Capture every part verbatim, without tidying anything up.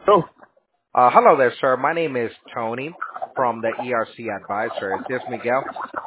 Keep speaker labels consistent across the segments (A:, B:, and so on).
A: No,
B: Uh, hello there, sir. My name is Tony from the E R C Advisor. Is this Miguel?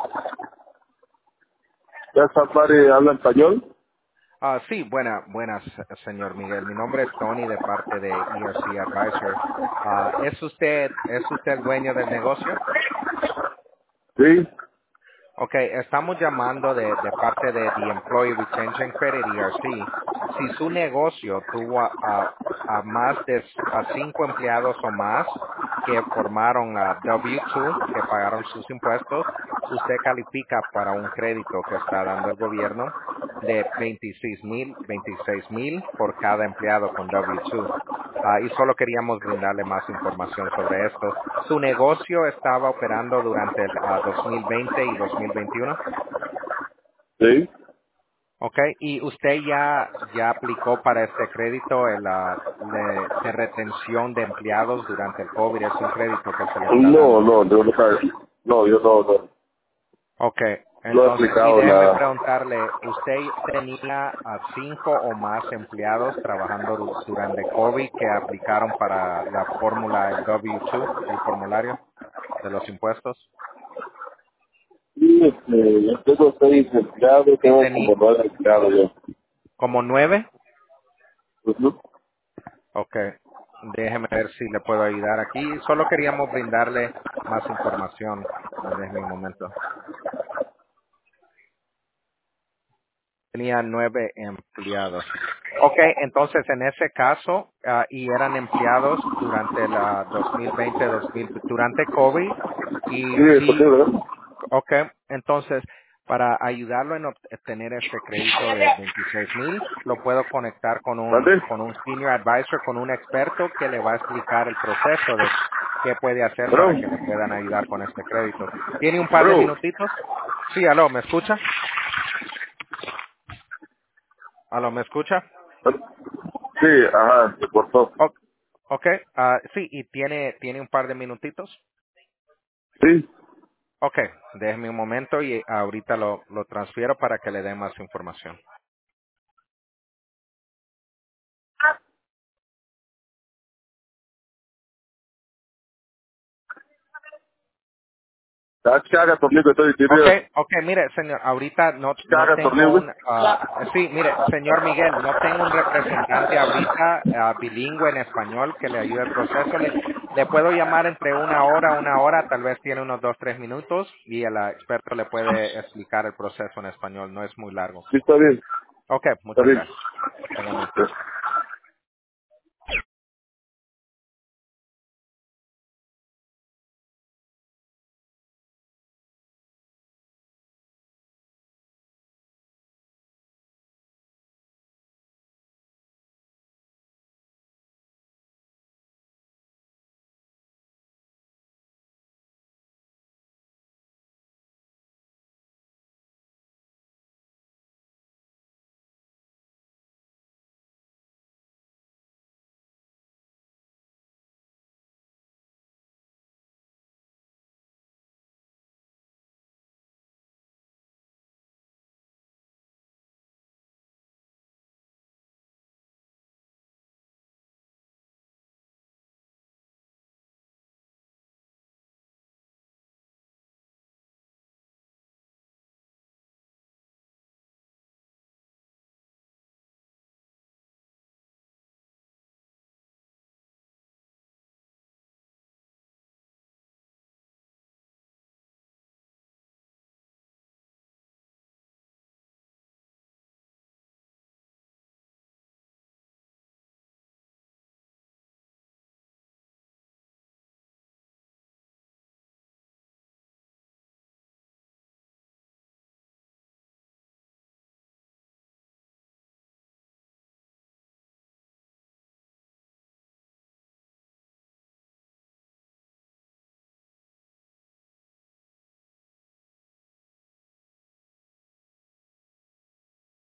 A: ya Safari habla español.
B: Uh, sí, buena, buenas, señor Miguel. Mi nombre es Tony de parte de E R C Advisor. Uh, ¿es usted, es usted el dueño del negocio?
A: Sí,
B: Ok, estamos llamando de, de parte de The Employee Retention Credit E R C. Si su negocio tuvo a, a- a más de s- a cinco empleados o más que formaron a W dos, que pagaron sus impuestos, usted califica para un crédito que está dando el gobierno de veintiséis mil, veintiséis mil por cada empleado con W dos. Ah, y solo queríamos brindarle más información sobre esto. ¿Su negocio estaba operando durante el ah, dos mil veinte y dos mil veintiuno?
A: sí.
B: Ok, y usted ya, ya aplicó para este crédito el, ah, de, de retención de empleados durante el COVID. Es un crédito que se le está
A: No,
B: dando.
A: no, yo no, no, yo no, no,
B: Ok,
A: no he
B: entonces, y
A: explicado
B: déjeme
A: nada.
B: preguntarle, ¿usted tenía a cinco o más empleados trabajando du- durante COVID que aplicaron para la fórmula, el W dos, el formulario de los impuestos?
A: Sí, este, yo tengo seis empleados,
B: Sí,
A: tengo
B: tenía
A: como nueve empleados yo.
B: como nueve.
A: Ujú.
B: Ok, déjeme ver si le puedo ayudar aquí. Solo queríamos brindarle más información. Ah, déjeme un momento. Tenía nueve empleados. Ok, entonces en ese caso, ah, y eran empleados durante la dos mil veinte, dos mil, durante COVID, y
A: Sí, es
B: sí,
A: posible, ¿verdad?
B: ok, entonces para ayudarlo en obtener este crédito de veintiséis mil, lo puedo conectar con un,
A: ¿Mande?
B: con un senior advisor, con un experto que le va a explicar el proceso de qué puede hacer
A: Bro,
B: para que le puedan ayudar con este crédito. ¿Tiene un par de
A: bro.
B: minutitos? Sí, aló, ¿me escucha? Aló, ¿me escucha?
A: Sí, ajá, se cortó.
B: O- ok, ah, sí, y tiene, tiene un par de minutitos.
A: Sí,
B: Ok, déjeme un momento y ahorita lo, lo transfiero para que le dé más información.
A: caga conmigo, estoy
B: Ok,
A: diciendo.
B: ok, mire, señor, ahorita no, no
A: Caga
B: tengo
A: conmigo.
B: un, ah, sí, mire, señor Miguel, no tengo un representante ahorita ah, bilingüe en español que le ayude al proceso. Le, le puedo llamar entre una hora, una hora, tal vez tiene unos dos, tres minutos y el ah, experto le puede explicar el proceso en español, no es muy largo.
A: Sí, está bien,
B: Ok,
A: está
B: muchas
A: bien.
B: gracias. Tenga un buen
A: Sí.
B: día.